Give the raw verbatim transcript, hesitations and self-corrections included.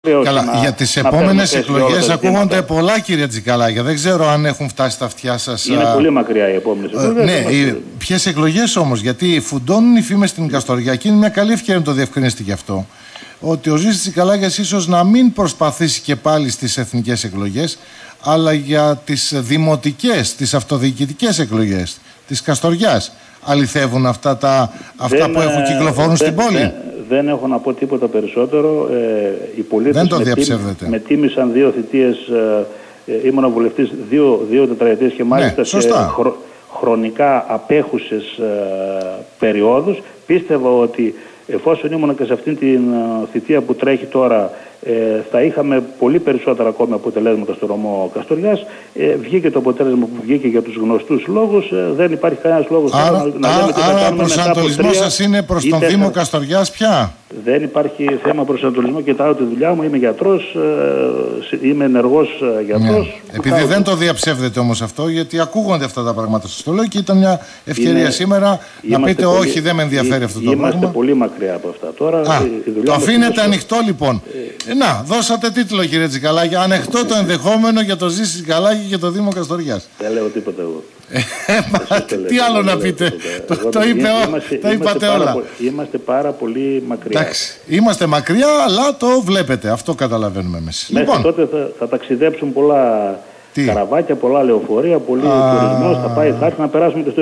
Καλά, να, για τις επόμενες εκλογές ακούγονται πολλά, κύριε Τζικαλάκη. Δεν ξέρω αν έχουν φτάσει στα αυτιά σας. Είναι α... πολύ μακριά οι επόμενες εκλογές. Ναι, ποιες εκλογές όμως? Γιατί φουντώνουν οι φήμες στην Καστοριά και είναι μια καλή ευκαιρία να το διευκρινίσετε γι' αυτό. Ότι ο Ζήσης Τζικαλάκης ίσως να μην προσπαθήσει και πάλι στις εθνικές εκλογές, αλλά για τις δημοτικές, τις αυτοδιοικητικές εκλογές της Καστοριάς. Αληθεύουν αυτά, τα, αυτά δεν, που έχουν κυκλοφορούν δεν, στην πόλη? Δεν, δεν έχω να πω τίποτα περισσότερο. Ε, οι πολίτες με, τίμ, με τίμησαν δύο θητείες. Ε, ε, ήμουν βουλευτής δύο, δύο τετραετίες και μάλιστα ναι, σε χρο, χρονικά απέχουσες ε, περιόδους. Πίστευα ότι εφόσον ήμουν και σε αυτήν την θητεία που τρέχει τώρα, ε, θα είχαμε πολύ περισσότερα ακόμη αποτελέσματα στο νομό Καστοριάς. Ε, βγήκε το αποτέλεσμα που βγήκε για τους γνωστούς λόγους. Ε, δεν υπάρχει κανένας λόγος άρα, να, να λέμε τι θα άρα κάνουμε ο προσανατολισμός σας είναι προς τον Δήμο Καστοριάς πια? Δεν υπάρχει θέμα προσανατολισμού. Κοιτάω τη δουλειά μου, είμαι γιατρός, ε, είμαι ενεργός γιατρός. Ναι. Επειδή θα... δεν το διαψεύδετε όμως αυτό, γιατί ακούγονται αυτά τα πράγματα. Σας το λέω και ήταν μια ευκαιρία είναι... σήμερα να πείτε πολύ... όχι, δεν με ενδιαφέρει αυτό το είμαστε πράγμα. Είμαστε πολύ μακριά από αυτά τώρα. Α, η το αφήνετε ανοιχτό λοιπόν. Ε... Να, δώσατε τίτλο, κύριε Τζικαλάκη. Ανοιχτό το ενδεχόμενο για το Ζήση Τζικαλάκη και το Δήμο Καστοριάς. Δεν λέω τίποτα εγώ. Τι άλλο να πείτε? Το είπατε όλα. Είμαστε πάρα πολύ μακριά. Εντάξει, είμαστε μακριά, αλλά το βλέπετε. Αυτό καταλαβαίνουμε εμείς. Μέχρι λοιπόν, τότε θα, θα ταξιδέψουν πολλά τι? καραβάκια, πολλά λεωφορεία, πολύ τουρισμός. Θα πάει, θα έρθει να περάσουμε και στο